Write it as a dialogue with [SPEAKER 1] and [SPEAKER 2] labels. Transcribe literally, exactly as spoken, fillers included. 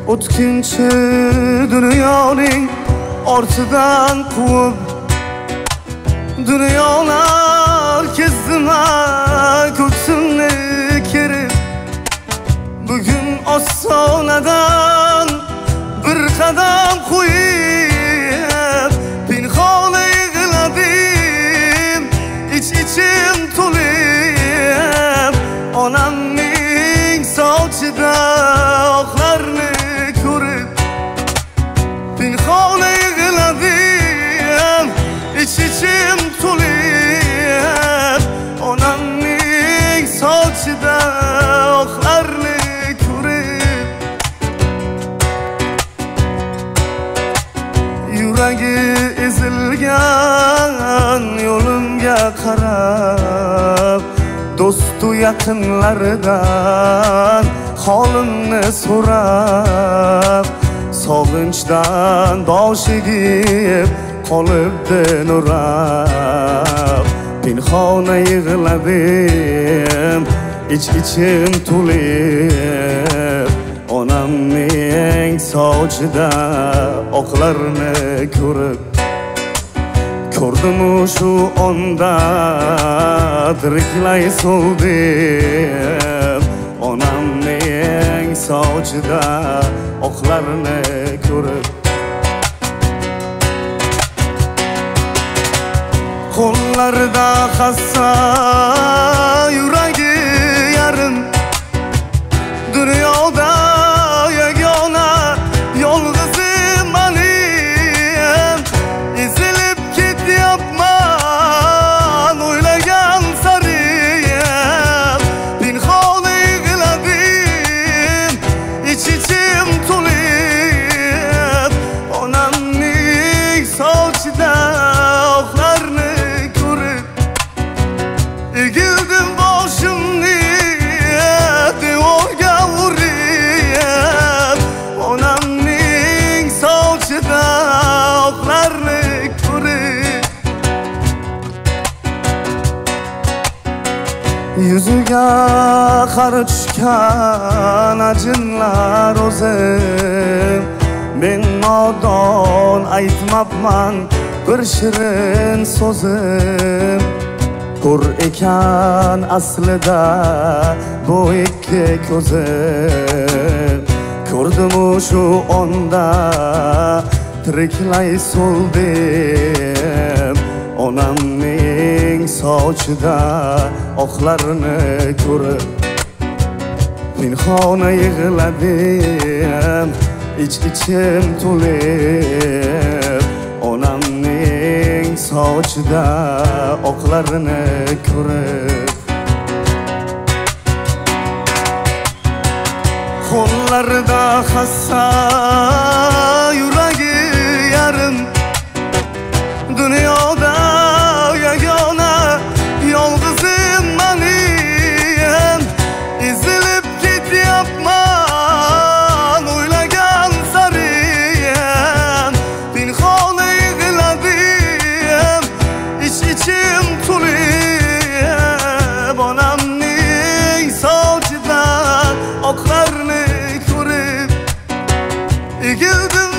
[SPEAKER 1] o'tkinchi dunyoning ortidan quvib dunyolar kezdima ko'ksimni kerib bugun ostonadan bir qadam qo'yib pinhona yig'ladim ich ichim to'lib onamning sochida oqlarni ko'rib pinhona yig'ladim ich ichim to'lib onamning sochida oqlarni ko'rib yuragi ezilgan yo'limga qarab do'stu yaqinlaridan holimni so'rab sog'inchdan bosh egib qolibdi nurab pinhona yig'ladim ich ichim to'lib onamning sochida oqlarni ko'rib ko'rdimu shu onda tiriklay so'ldim onamning sochida oqlarni ko'rib qo'llarida hassa yuragi yarim dunyoda yagona yolg'izim manim ezilib ketyapman o'ylagan sarim pinhona yig'ladim ich ichim to'lib onamning sochida oqlarni egildim boshimni devorga urib onamning sochida oqlarni ko'rib yuziga qari tushgan ajinlar o'zim men nodon aytmabman bir shirin so'zim ko'r ekan aslida bu ikki ko'zim ko'rdimu shu onda tiriklay so'ldim onamning sochida oqlarni ko'rib pinhona yig'ladim ich ichim to'lib onamning sochida oqlarni ko'rib qo'llarida hassa yuragi yarim dunyoda yagona yolg'izim manim ezilib ketyapman o'ylagan sarim pinhona yig'ladim ich ichim to'lib onamning sochidan oqlarni ko'rib egildim